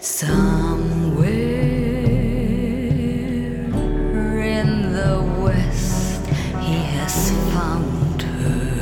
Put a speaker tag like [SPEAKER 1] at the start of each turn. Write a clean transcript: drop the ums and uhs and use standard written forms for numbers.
[SPEAKER 1] Somewhere in the west, he has found her.